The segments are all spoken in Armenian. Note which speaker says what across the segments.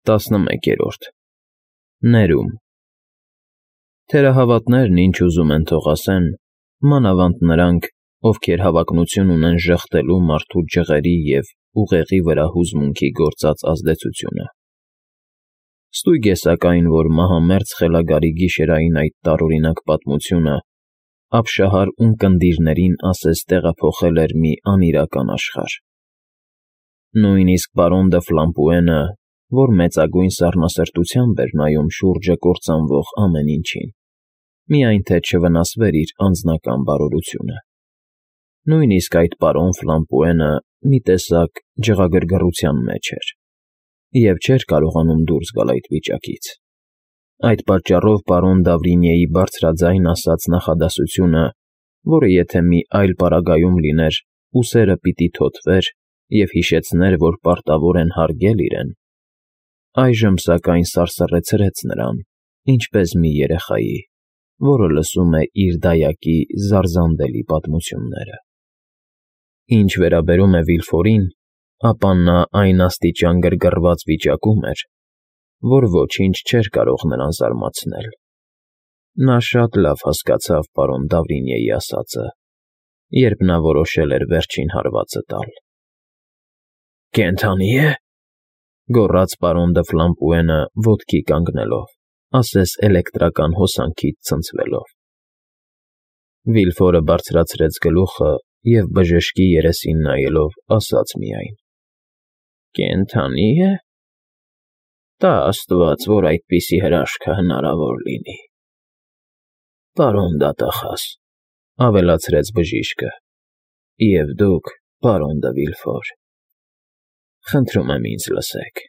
Speaker 1: 11. Ներում Թերահավատներն ինչ ուզում են թող ասեն, մանավանդ նրանք, ովքեր հավակնություն ունեն ժխտելու մարդու ջղերի և ուղեղի վրա հուզմունքի գործած ազդեցությունը։ Ստույգ է սակայն, որ մահամերձ խելագարի գիշերային այդ տարօրինակ պատմությունը ապշահար ունկնդիրներին ասես տեղափոխել էր մի անիրական աշխարհ։ Նույնիսկ պարոն դը Ֆլամպուենը, որ մեծագույն սառնասրտությամբ էր նայում շուրջը կործանվող ամեն ինչին, միայն թե չվնասվեր իր անձնական բարօրությունը։ Նույնիսկ այդ պարոն Ֆլամպուենը մի տեսակ ջղագրգռության մեջ էր և չէր կարողանում դուրս գալ այդ վիճակից։ Այդ պատճառով պարոն Դավրինյեի բարձրաձայն ասած նախադասությունը, որը եթե մի այլ պարագայում լիներ, ուսերը պիտի թոթվեր և հիշեցներ, որ պարտավոր են հարգել իրեն, այժմ սակայն սարսռեցրեց նրան, ինչպես մի երեխայի, որը լսում է իր դայակի զարզանդելի պատմությունները։ Ինչ վերաբերում է Վիլֆորին, ապա նա այն աստիճան գրգռված վիճակում էր, որ ոչինչ չէր կարող նրան զարմացնել։ Նա շատ լավ հասկացավ պարոն Դավրինյեի ասածը, երբ նա որոշել էր վերջին հարվածը տալ։ «Կենդանի՞ է», գոռաց պարոն դը Ֆլամպուենը ոտքի կանգնելով, ասես էլեկտրական հոսանքից ցնցվելով։ Վիլֆորը բարձրացրեց գլուխը և բժշկի երեսին նայելով ասաց միայն. «Կենդանի՞ է։ Տա աստված, որ այդպիսի հրաշքը հնարավոր լինի»։ «Պարոն դատախազ», ավելացրեց բժիշկը, «և դուք, պարոն դը Վիլֆոր, խնդրում եմ ինձ լսեք։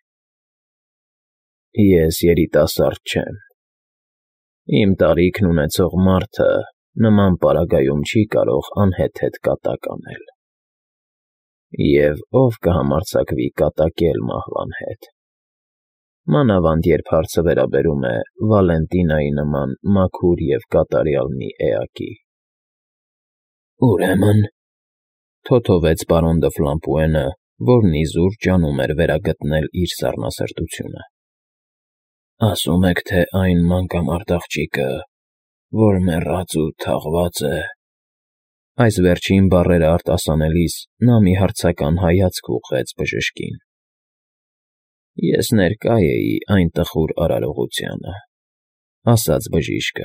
Speaker 1: Ես երիտասարդ չեմ։ Իմ տարիքն ունեցող մարդը նման պարագայում չի կարող անհեթեթ կատակ անել։ Եվ ով կհամարձակվի կատակել մահվան հետ, մանավանդ երբ հարցը վերաբերում է Վալենտինայի նման մաքուր և կատարյալ մի էակի»։ «Ուրեմն,» թոթովեց պարոն դը Ֆլամպուենը, որն իզուր ջանում էր վերագտնել իր սառնասրտությունը, «ասում եք, թե այն մանկամարդ աղջիկը, որ մեռած ու թաղված է…» Այս վերջին բառերը արտասանելիս նա մի հարցական հայացք ուղղեց բժշկին։ «Ես ներկա էի այն տխուր արարողությանը», ասաց բժիշկը։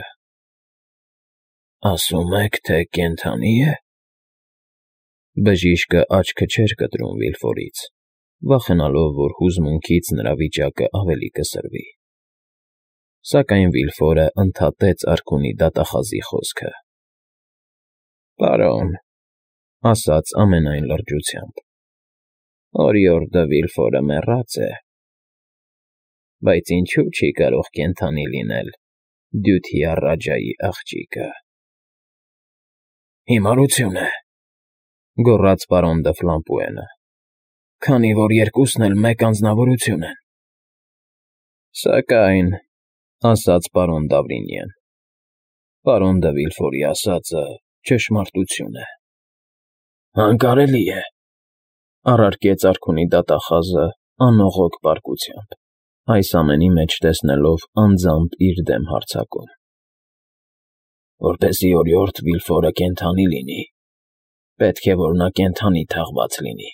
Speaker 1: «Ասում եք, թե կենդանի՞ է»։ Բժիշկը աչքը չէր կտրում Վիլֆորից, վախենալով, որ հուզմունքից նրա վիճակը ավելի կսրվի։ Սակայն Վիլֆորը ընդհատեց արքունի դատախազի խոսքը։ «Պարոն», ասաց ամենայն լրջությամբ, «Օրիորդ դը Վիլֆորը մեռած է, բայց ինչու՞ չի կարող կենդանի լինել Դյութիա Ռաջայի աղջիկը»։ «Հիմարություն է», գոռաց պարոն դը Ֆլամպուենը, «քանի որ երկուսն էլ մեկ անձնավորություն են»։ «Սակայն,» ասաց պարոն Դավրինյեն, «պարոն դը Վիլֆորի ասածը ճշմարտություն է»։ «Անկարելի է», առարկեց արքունի դատախազը անողոք պարկությամբ, այս ամենի մեջ տեսնելով անձամբ իր դեմ հարձակում։ «Որպեսզի օրիորդ Վիլֆորը կենդանի լինի, պետք է, որ նա կենդանի թաղված լինի»։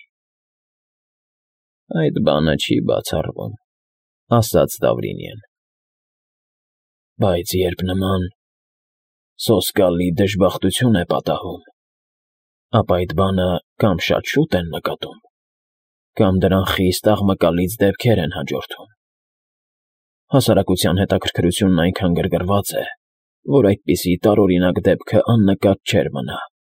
Speaker 1: «Այդ բանը չի բացառվում», ասաց Դավրինյեն։ «Բայց երբ նման սոսկալի դժբախտություն է պատահում, ապա այդ բանը կամ շատ շուտ են նկատում, կամ դրան խիստ աղմկալից դեպքեր են հաջորդում։ Հասարակության հետաքրքրությունն այնքան գրգռված է, որ այդպիսի տարօրինակ դեպքը աննկատ չէր մնա։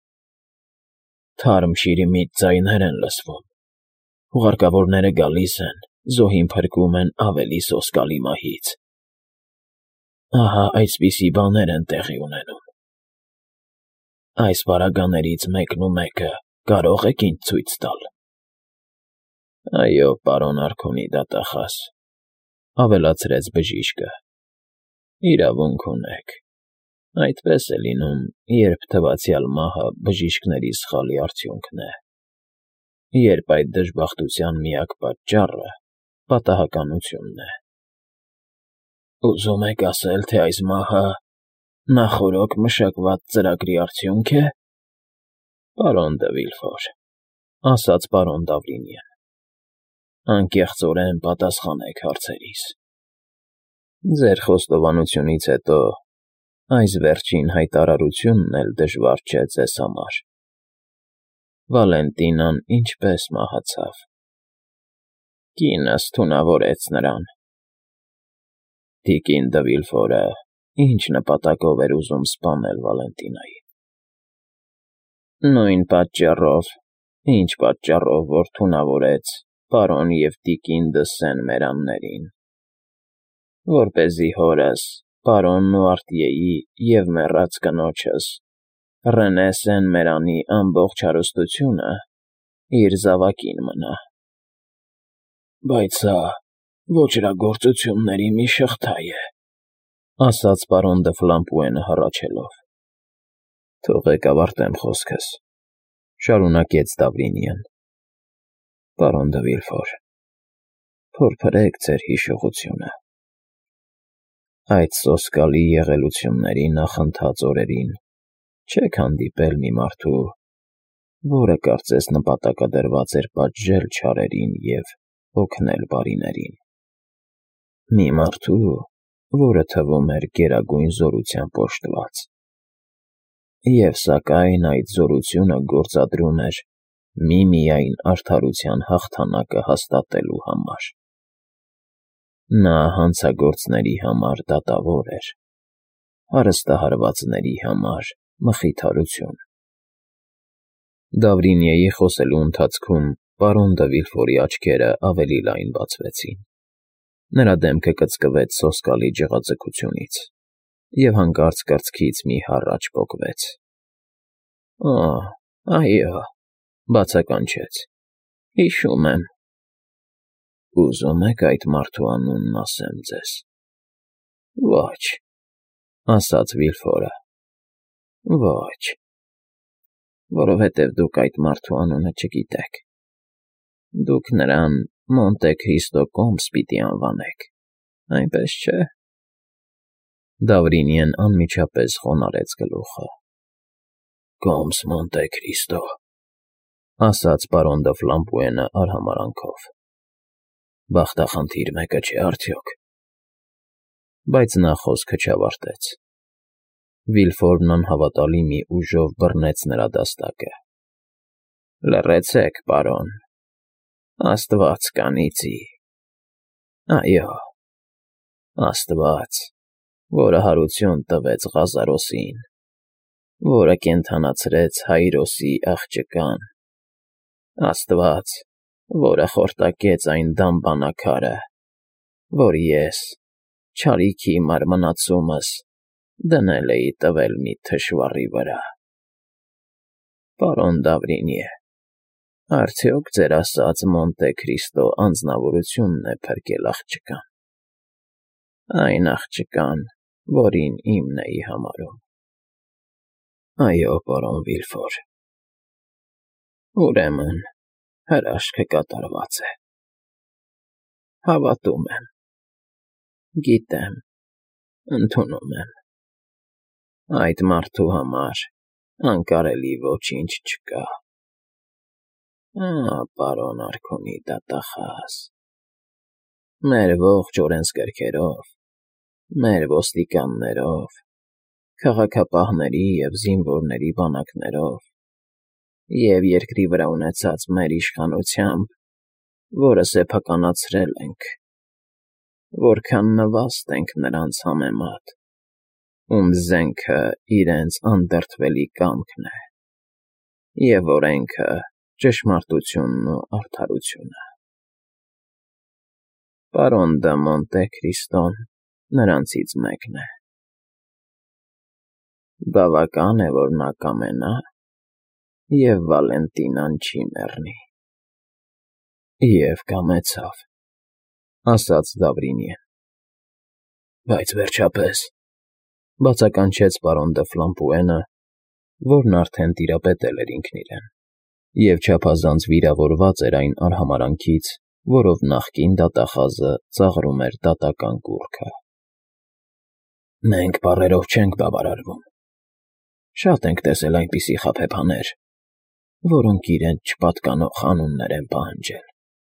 Speaker 1: Թարմ շիրիմիտ ձայներ են լսվում, ուղարկավորները գալիս են, զոհին փրկում են ավելի սոսկալի մահից։ Ահա այսպիսի բաներ են տեղի ունենում։ Այս պարագաներից մեկն ու մեկը կարո՞ղ եք ինձ ցույց տալ»։ «Այո, պարոն արքունի դատախազ», ավելացրեց բժիշկը, «իրավունք ունեք։ Այդպես է լինում, երբ թվացյալ մահը բժիշկների սխալի արդյունքն է, երբ այդ դժբախտության միակ պատճառը պատահականությունն է։ Ուզում եք ասել, թե այս մահը նախօրոք մշակված ծրագրի արդյունք է։ Պարոն դը Վիլֆոր, ասաց պարոն Դավրինյեն, անկեղծորեն պատասխանեք հարցերիս։ Ձեր խոստովանությունից հետո այս վերջին հայտարարությունն էլ դժվար չէ ձեզ համար։ Վալենտինան ինչպես մահացավ։ Կինս թունավորեց նրան։ Տիկին դը Վիլֆորը ինչ նպատակով էր ուզում սպանել Վալենտինային։ Նույն պատճառով, ինչ պատճառով, որ թունավորեց պարոն և տիկին դը Սեն֊Մերաններին, որպեսզի հորս, պարոն Նուարտիեի և մեռած կնոջս, Ռենե Սեն֊Մերանի ամբողջ հարստությունը իր զավակին մնա։ Բայց սա ոճրագործությունների մի շղթա է, ասաց պարոն դը Ֆլամպուենը հառաչելով։ Թողեք ավարտեմ խոսքս, շարունակեց Դավրինյեն։ Պարոն դը Վիլֆոր, փորփրեք ձեր հիշողությունը։ Այդ սոսկալի եղելությունների նախընթաց օրերին չեք հանդիպել մի մարդու, որը կարծես նպատակադրված էր պատժել չարերին և օգնել բարիներին։ Մի մարդու, որը թվում էր գերագույն զորությամբ օժտված։ Եվ սակայն այդ զորությունը գործադրում էր միմիայն արդարության հաղթանակը հաստատելու համար։ Նա հանցագործների համար դատավոր էր, հարստահարվածների համար մխիթարություն։ Դավրինյեի խոսելու ընթացքում պարոն դը Վիլֆորի աչքերը ավելի լայն բացվեցին։ Նրա դեմքը կծկվեց սոսկալի ջղաձգությունից, և հանկարծ կրծքից մի հառաչ պոկվեց։ Օ, այո, բացականչեց, հիշում եմ։ Ուզում եք այդ մարդու անունն ասեմ ձեզ։ Ոչ, ասաց Վիլֆորը։ Ոչ, որովհետև դուք այդ մարդու անունը չգիտեք։ Դուք նրան Մոնտե Քրիստո կոմս պիտի անվանեք, այնպես չէ։ Դավրինյեն անմիջապես խոնարհեց գլուխը։ Կոմս Մոնտե Քրիստո, ասաց պարոն դը Ֆլամպուենը արհամարանքով։ Բախտախնդիր մեկը չէ արդյոք։ Բայց նա խոսքը չավարտեց։ Վիլֆորն անհավատալի մի ուժով բռնեց նրա դաստակը։ Լռեցեք, պարոն, Աստված կանիծի։ Այո, Աստված, որը հարություն տվեց Ղազարոսին, որը կենդանացրեց Հայրոսի աղջկան, Աստված, որը խորտակեց այն դամբանակարը, որ ես, չարիքի մարմնացումս, դնել էի տվել մի թշվառի վրա։ Պարոն Դավրինյե, արդյոք ձեր ասած Մոնտե Քրիստո անձնավորությունն է փրկել աղջկան։ Այն աղջկան, որին իմն էի համարում։ Այո, պարոն Վիլֆոր։ Ուրեմն, հրաշքը կատարված է։ Հավատում եմ։ Գիտեմ, ընդունում եմ։ Այդ մարդու համար անկարելի ոչինչ չկա։ Պարոն արքունի դատախազ, մեր ողջ օրենսգրքերով, մեր ոստիկաններով, քաղաքապահների և զինվորների բանակներով և երկրի վրա ունեցած մեր իշխանությամբ, որը սեփականացրել ենք, որքան նվաստ ենք նրանց համեմատ, ում զենքը իրենց անդրդվելի կամքն է, և օրենքը ճշմարտությունն ու արդարությունը։ Պարոն դը Մոնտե Քրիստոն նրանցից մեկն է։ Բավական է, որ նա կամենա, և Վալենտինան չի մեռնի։ Եվ կամեցավ, ասաց Դավրինյեն։ Բայց վերջապես, բացականչեց պարոն դը Ֆլամպուենը, որն արդեն տիրապետել էր ինքն իրեն, և չափազանց վիրավորված էր այն արհամարանքից, որով նախկին դատախազը ծաղրում էր դատական կուռքը։ Մենք բառերով չենք բավարարվում։ Շատ ենք տեսել այնպիսի խաբեբաներ, որոնք իրենց չպատկանող անուններ են պահանջել։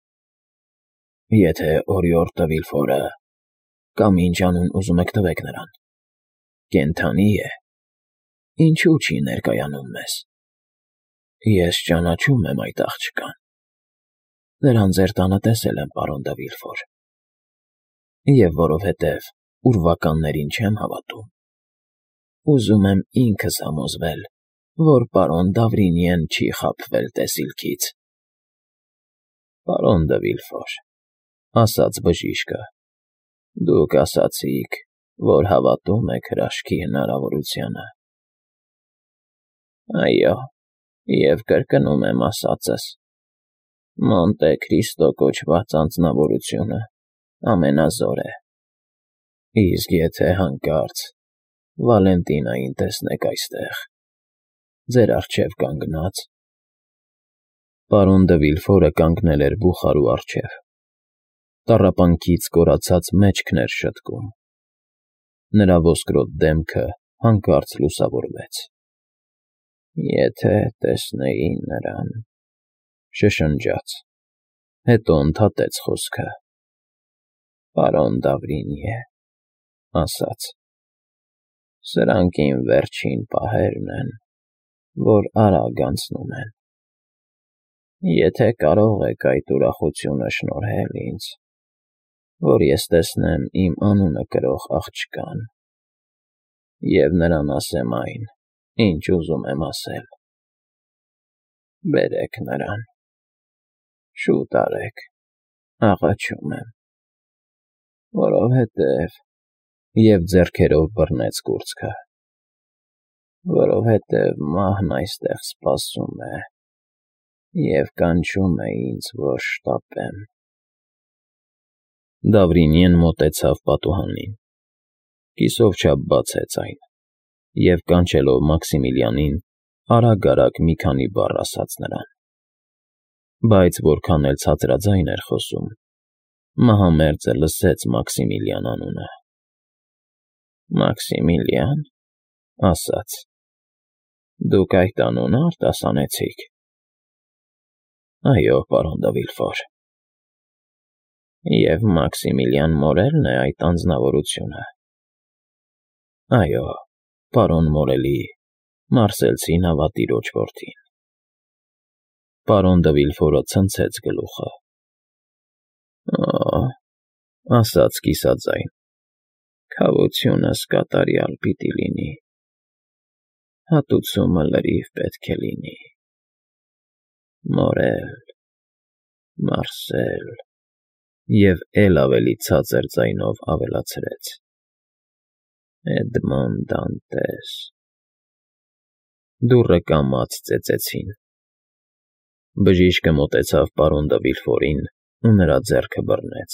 Speaker 1: Եթե Օրիորտը Վիլֆորը կամ ինչ անուն ուզում եք տվեք նրան, կենդանի է, ինչու չի ներկայանում մեզ։ Ես ճանաչում եմ այդ աղջկան։ Նրան ձեր տանը տեսել եմ, պարոն դը Վիլֆոր։ Եվ որովհետև ուրվականներին չեմ հավատում, ուզում եմ ինքս համոզվել, որ պարոն Դավրինիեն չի խաբվել տեսիլքից։ Պարոն դը Վիլֆոր, ասաց բժիշկը, դուք ասացիք, որ հավատում եք հրաշքի հնարավորությանը։ Այո, և կրկնում եմ ասածս. Մոնտե Քրիստո կոչված անձնավորությունը ամենազոր է։ Իսկ եթե հանկարծ Վալենտինային տեսնեք այստեղ, ձեր առջև կանգնած… Պարոն դը Վիլֆորը կանգնել էր բուխարու առջև։ Տառապանքից կորացած մեջքն էր շտկում։ Նրա ոսկրոտ դեմքը հանկարծ լուսավորվեց։ Եթե տեսնեի նրան… շշնջաց, հետո ընդհատեց խոսքը. Պարոն Դավրինիե, ասաց. Սրանք իմ վերջին պահերն են, որ արագ անցնում են։ Եթե կարող եք այդ ուրախությունը շնորհել ինձ, որ ես տեսնեմ իմ անունը կրող աղջկան, և նրան ասեմ այն, ինչ ուզում եմ ասել, բերեք նրան, շուտ արեք, աղաչում եմ, որովհետև… Եվ ձեռքերով բռնեց կուրծքը, որովհետև մահն այստեղ սպասում է և կանչում է ինձ, որ շտապեմ։ Դավրինիեն մոտեցավ պատուհանին, կիսով չափ բացեց այն և, կանչելով Մաքսիմիլիանին, արագ-արագ մի քանի բառ ասաց նրան։ Բայց որքան էլ ցածրաձայն էր խոսում, մահամերձը լսեց Մաքսիմիլիան անունը։ Մաքսիմիլիան, ասաց. Դուք այդ անունը արտասանեցիք։ Այո, պարոն դը Վիլֆոր։ Եվ Մաքսիմիլիան Մորելն է այդ անձնավորությունը։ Այո, պարոն Մորելի, մարսելցի նավատիրոջ որդին։ Պարոն դը Վիլֆորը ցնցեց գլուխը։ Օ՜, ասաց կիսաձայն, քավությունս կատարյալ պիտի լինի, հատուցումը լրիվ պետք է լինի։ Մորել, Մարսել… Եվ էլ ավելի ցածր ձայնով ավելացրեց. Էդմոն Դանտես… Դուռը կամաց ծեծեցին։ Բժիշկը մոտեցավ պարոն դը Վիլֆորին ու նրա ձեռքը բռնեց։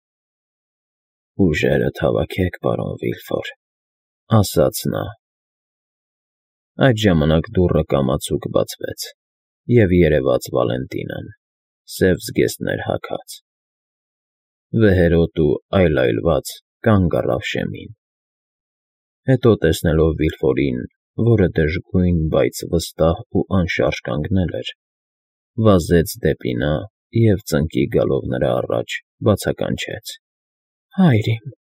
Speaker 1: Ուժերդ հավաքեք, պարոն Վիլֆոր, ասաց նա։ Այդ ժամանակ դուռը կամացուկ բացվեց, և երևաց Վալենտինան, սև զգեստներ հագած։ Վեհերոտ ու այլայլված կանգ առավ շեմին։ Հետո տեսնելով Վիլֆորին, որը դժգույն, բայց վստահ ու անշարժ կանգնել էր, վազեց դեպի նա և ծնկի գալով նրա առաջ բացականչեց. Հայր իմ,